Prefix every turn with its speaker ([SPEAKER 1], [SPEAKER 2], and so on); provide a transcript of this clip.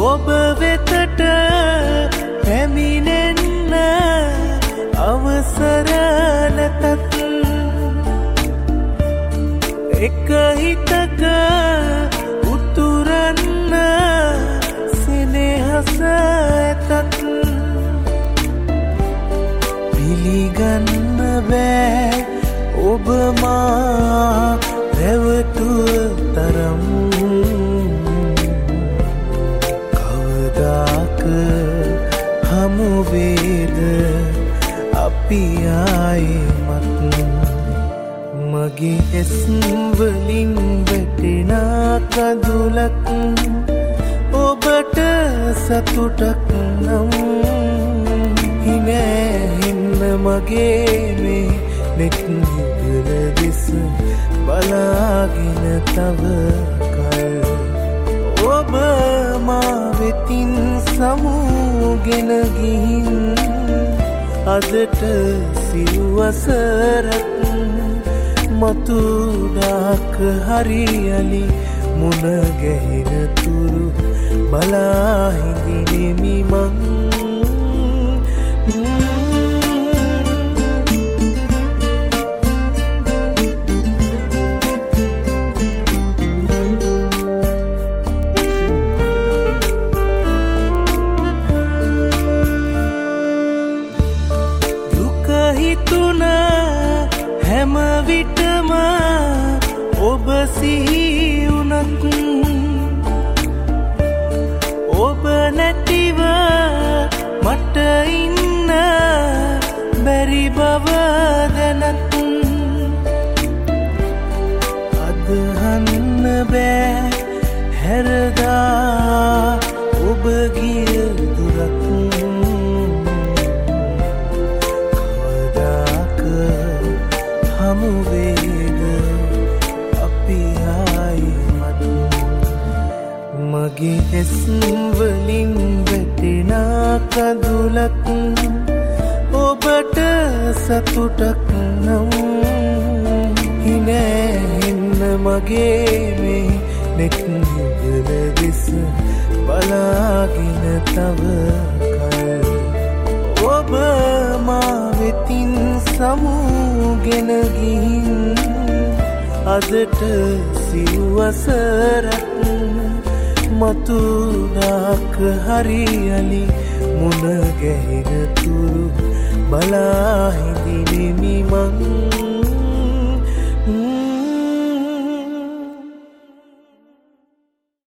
[SPEAKER 1] ඔබ වෙතට පැමිණෙන්න අවසර නැතත් එක හිතක උතුරන්න සෙනෙහස ඇතත් පිළිගන්න බෑ ඔබ මා රැවටුව තරම් කවදාක හමු වේද අපි ආයෙමත් මගේ ඇස් වලින් වැටෙන කඳුලක් ඔබට සතුටක් නම් හිනැහින්න මගේ මේ නෙත් මුගල දෙස බලාගෙන තව කල් ඔබ මා වෙතින් සමුගෙන ගිහින් අදට සිව්වසරක් මතුඩාක හරියලි මුණ ගැහෙන තුරු බලා හිඳිනෙමි මං දුක හිතුණ හැම විටම ඔබ සිහි වුණත් ඔබ නැතිව මට ඉන්න බැරි බව දැනත් අදහන්න බෑ හැරදා ඔබ ගිය දුරක් හමු වේද අපි ආයෙමත් මගේ ඇස් වලින් වැටෙන කඳුලක් ඔබට සතුටක් නම් හිනැහින්න මගේ මේ නෙත් මුගල දෙස බලාගෙන තව කල් ඔබ මා වෙතින් සමුගෙන ගිහින් අදට සිව්වසරක් මතුඩාක හරියලි මුණ ගැහෙන තුරු බලා හිඳිනෙමි මං